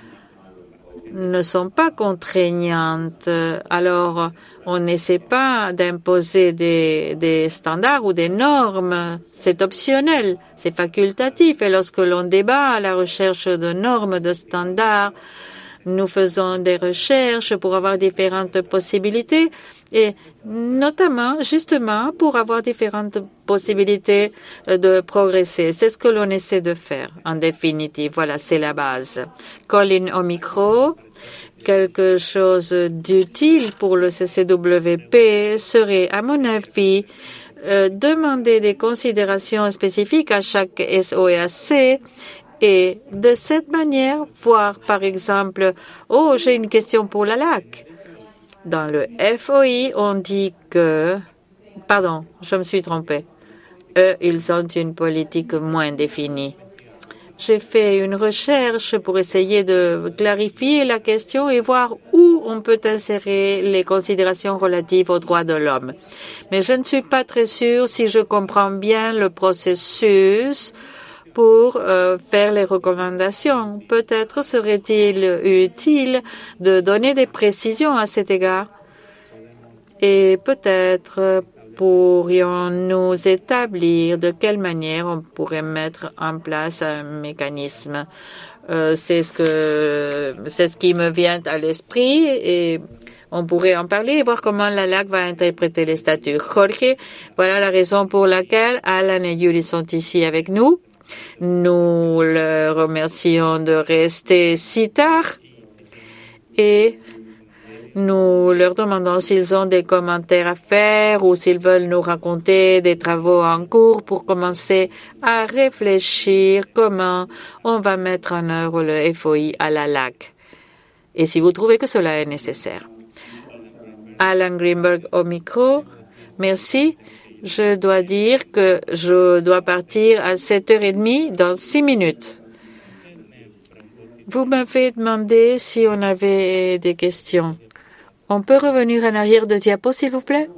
ne sont pas contraignantes. Alors, on n'essaie pas d'imposer des standards ou des normes. C'est optionnel, c'est facultatif. Et lorsque l'on débat à la recherche de normes, de standards, nous faisons des recherches pour avoir différentes possibilités et notamment, justement, pour avoir différentes possibilités de progresser. C'est ce que l'on essaie de faire, en définitive. Voilà, c'est la base. Colin au micro. Quelque chose d'utile pour le CCWP serait, à mon avis, demander des considérations spécifiques à chaque SOAC et de cette manière, voir par exemple, oh, j'ai une question pour la LAC. Dans le FOI, on dit que, pardon, je me suis trompée. Eux, ils ont une politique moins définie. J'ai fait une recherche pour essayer de clarifier la question et voir où on peut insérer les considérations relatives aux droits de l'homme. Mais je ne suis pas très sûre si je comprends bien le processus pour faire les recommandations. Peut-être serait-il utile de donner des précisions à cet égard. Et peut-être pourrions-nous établir de quelle manière on pourrait mettre en place un mécanisme. C'est ce qui me vient à l'esprit et on pourrait en parler et voir comment la LAC va interpréter les statuts. Jorge, voilà la raison pour laquelle Alan et Yuri sont ici avec nous. Nous leur remercions de rester si tard et nous leur demandons s'ils ont des commentaires à faire ou s'ils veulent nous raconter des travaux en cours pour commencer à réfléchir comment on va mettre en œuvre le FOI à la LAC. Et si vous trouvez que cela est nécessaire. Alan Greenberg au micro. Merci. Je dois dire que je dois partir à 7h30 dans 6 minutes. Vous m'avez demandé si on avait des questions. On peut revenir en arrière de diapo, s'il vous plaît?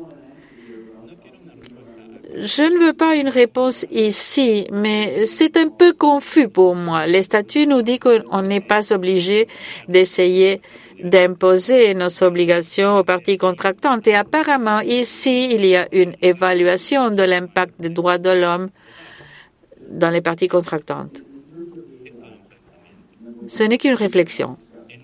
Je ne veux pas une réponse ici, mais c'est un peu confus pour moi. Les statuts nous disent qu'on n'est pas obligé d'essayer d'imposer nos obligations aux parties contractantes. Et apparemment, ici, il y a une évaluation de l'impact des droits de l'homme dans les parties contractantes. Ce n'est qu'une réflexion.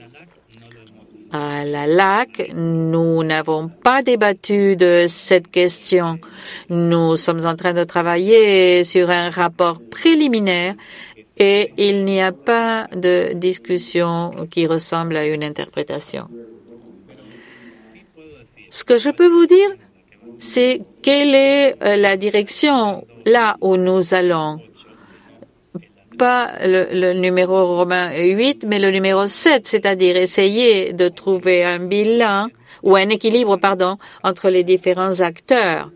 À la LAC, nous n'avons pas débattu de cette question. Nous sommes en train de travailler sur un rapport préliminaire et il n'y a pas de discussion qui ressemble à une interprétation. Ce que je peux vous dire, c'est quelle est la direction là où nous allons. Pas le numéro romain 8, mais le numéro 7, c'est-à-dire essayer de trouver un bilan ou un équilibre, entre les différents acteurs.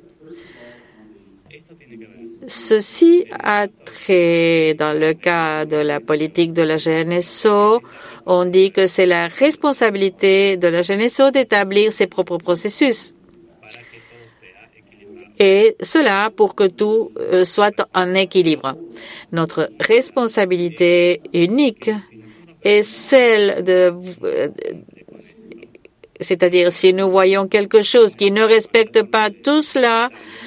Ceci a trait, dans le cas de la politique de la GNSO, on dit que c'est la responsabilité de la GNSO d'établir ses propres processus. Et cela pour que tout soit en équilibre. Notre responsabilité unique est celle de... c'est-à-dire si nous voyons quelque chose qui ne respecte pas tout cela,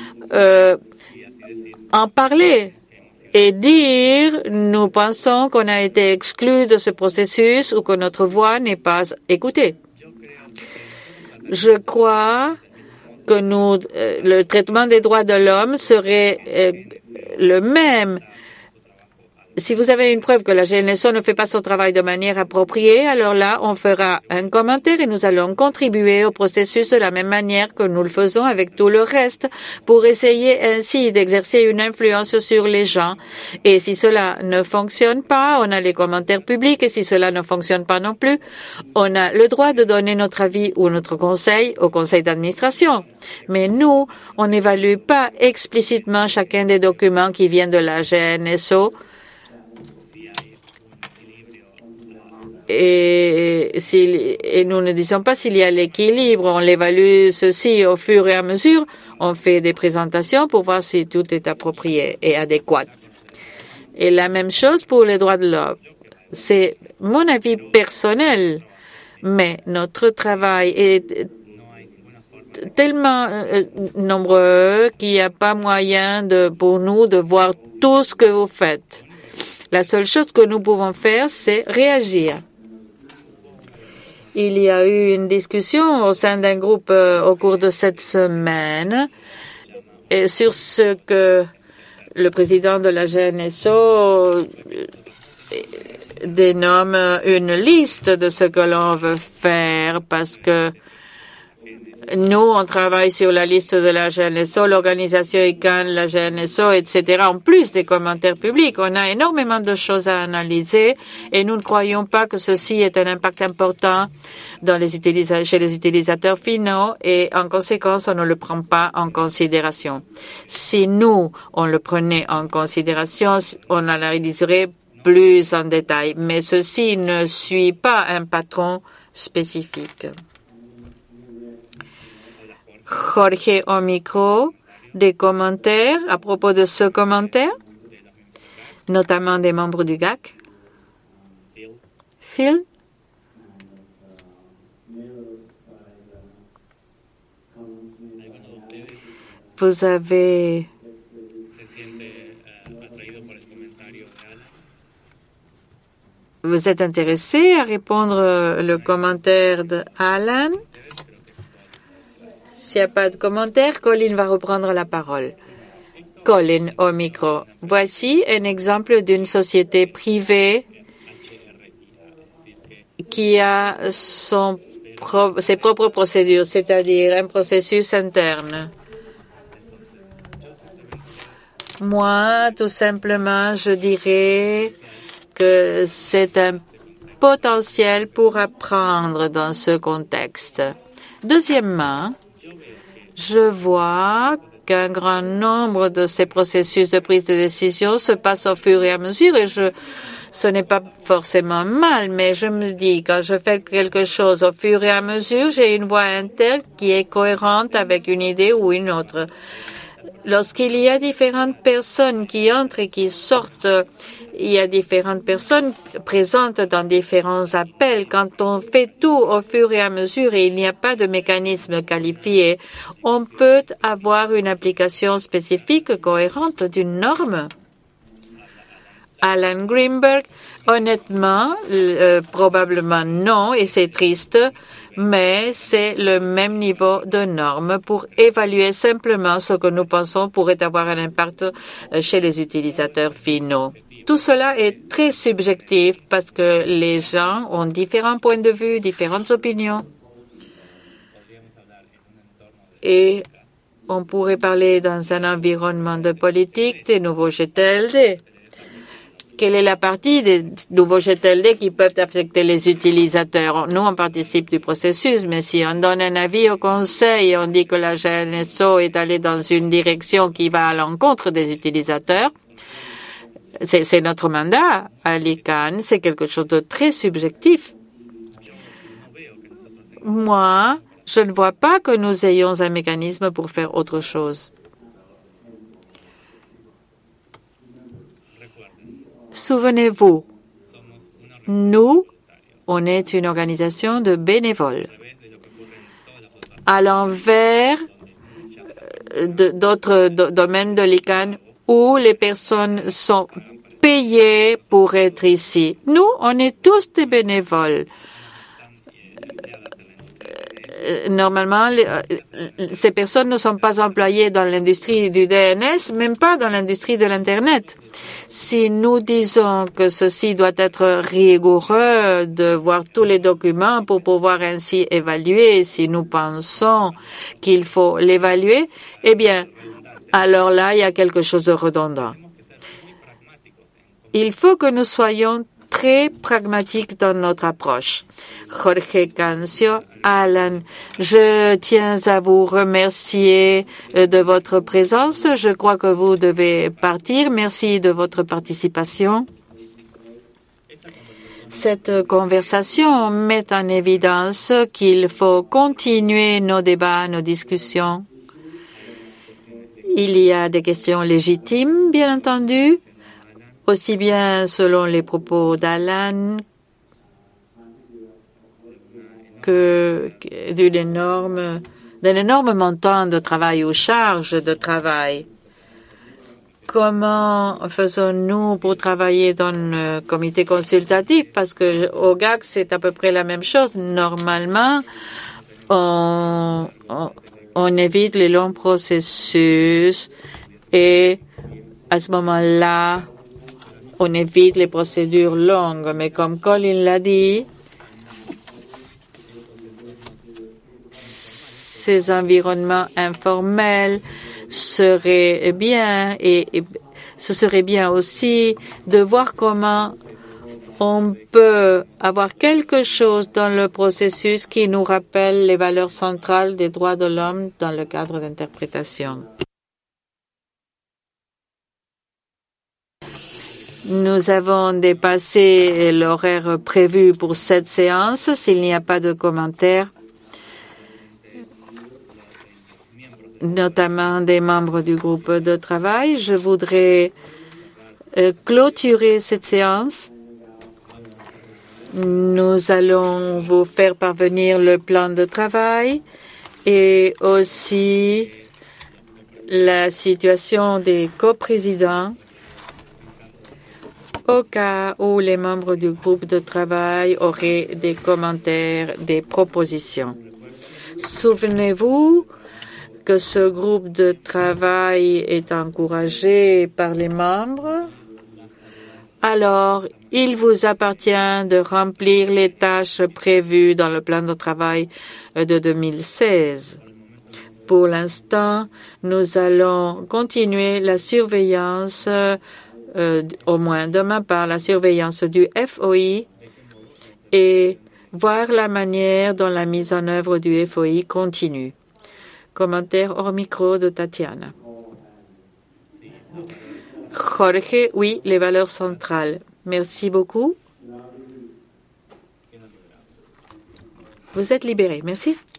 en parler et dire nous pensons qu'on a été exclus de ce processus ou que notre voix n'est pas écoutée. Je crois que le traitement des droits de l'homme serait le même. Si vous avez une preuve que la GNSO ne fait pas son travail de manière appropriée, alors là, on fera un commentaire et nous allons contribuer au processus de la même manière que nous le faisons avec tout le reste pour essayer ainsi d'exercer une influence sur les gens. Et si cela ne fonctionne pas, on a les commentaires publics et si cela ne fonctionne pas non plus, on a le droit de donner notre avis ou notre conseil au conseil d'administration. Mais nous, on n'évalue pas explicitement chacun des documents qui viennent de la GNSO. Et nous ne disons pas s'il y a l'équilibre, on l'évalue ceci au fur et à mesure. On fait des présentations pour voir si tout est approprié et adéquat. Et la même chose pour les droits de l'homme. C'est mon avis personnel, mais notre travail est tellement nombreux qu'il n'y a pas moyen pour nous de voir tout ce que vous faites. La seule chose que nous pouvons faire, c'est réagir. Il y a eu une discussion au sein d'un groupe au cours de cette semaine et sur ce que le président de la GNSO dénomme une liste de ce que l'on veut faire parce que nous, on travaille sur la liste de la GNSO, l'organisation ICANN, la GNSO, etc. En plus des commentaires publics, on a énormément de choses à analyser et nous ne croyons pas que ceci ait un impact important chez les utilisateurs finaux et en conséquence, on ne le prend pas en considération. Si nous, on le prenait en considération, on analyserait plus en détail. Mais ceci ne suit pas un patron spécifique. Jorge au micro, des commentaires à propos de ce commentaire, notamment des membres du GAC. Phil? Vous avez... Vous êtes intéressé à répondre le commentaire d'Alan? S'il n'y a pas de commentaire, Colin va reprendre la parole. Colin au micro. Voici un exemple d'une société privée qui a ses propres procédures, c'est-à-dire un processus interne. Moi, tout simplement, je dirais que c'est un potentiel pour apprendre dans ce contexte. Deuxièmement, je vois qu'un grand nombre de ces processus de prise de décision se passent au fur et à mesure et ce n'est pas forcément mal, mais je me dis, quand je fais quelque chose au fur et à mesure, j'ai une voix interne qui est cohérente avec une idée ou une autre. Lorsqu'il y a différentes personnes qui entrent et qui sortent, il y a différentes personnes présentes dans différents appels. Quand on fait tout au fur et à mesure et il n'y a pas de mécanisme qualifié, on peut avoir une application spécifique cohérente d'une norme. Alan Greenberg. Honnêtement, probablement non, et c'est triste, mais c'est le même niveau de normes pour évaluer simplement ce que nous pensons pourrait avoir un impact chez les utilisateurs finaux. Tout cela est très subjectif parce que les gens ont différents points de vue, différentes opinions. Et on pourrait parler dans un environnement de politique des nouveaux GTLD. Quelle est la partie des nouveaux GTLD qui peuvent affecter les utilisateurs? Nous, on participe du processus, mais si on donne un avis au Conseil et on dit que la GNSO est allée dans une direction qui va à l'encontre des utilisateurs, c'est notre mandat à l'ICANN, c'est quelque chose de très subjectif. Moi, je ne vois pas que nous ayons un mécanisme pour faire autre chose. Souvenez-vous, nous, on est une organisation de bénévoles. À l'envers d'autres domaines de l'ICANN où les personnes sont payées pour être ici. Nous, on est tous des bénévoles. Normalement, ces personnes ne sont pas employées dans l'industrie du DNS, même pas dans l'industrie de l'Internet. Si nous disons que ceci doit être rigoureux, de voir tous les documents pour pouvoir ainsi évaluer, si nous pensons qu'il faut l'évaluer, eh bien, alors là, il y a quelque chose de redondant. Il faut que nous soyons très pragmatiques dans notre approche. Jorge Cancio, Alan, je tiens à vous remercier de votre présence. Je crois que vous devez partir. Merci de votre participation. Cette conversation met en évidence qu'il faut continuer nos débats, nos discussions. Il y a des questions légitimes, bien entendu, aussi bien selon les propos d'Alan que d'un énorme montant de travail ou charge de travail. Comment faisons-nous pour travailler dans le comité consultatif? Parce que au GAC, c'est à peu près la même chose. Normalement, on évite les longs processus et à ce moment-là, on évite les procédures longues. Mais comme Colin l'a dit, ces environnements informels seraient bien et ce serait bien aussi de voir comment on peut avoir quelque chose dans le processus qui nous rappelle les valeurs centrales des droits de l'homme dans le cadre d'interprétation. Nous avons dépassé l'horaire prévu pour cette séance. S'il n'y a pas de commentaires, notamment des membres du groupe de travail, je voudrais clôturer cette séance. Nous allons vous faire parvenir le plan de travail et aussi la situation des coprésidents au cas où les membres du groupe de travail auraient des commentaires, des propositions. Souvenez-vous que ce groupe de travail est encouragé par les membres. Alors, il vous appartient de remplir les tâches prévues dans le plan de travail de 2016. Pour l'instant, nous allons continuer la surveillance, au moins de ma part, la surveillance du FOI et voir la manière dont la mise en œuvre du FOI continue. Commentaire hors micro de Tatiana. Jorge, oui, les valeurs centrales. Merci beaucoup. Vous êtes libéré. Merci.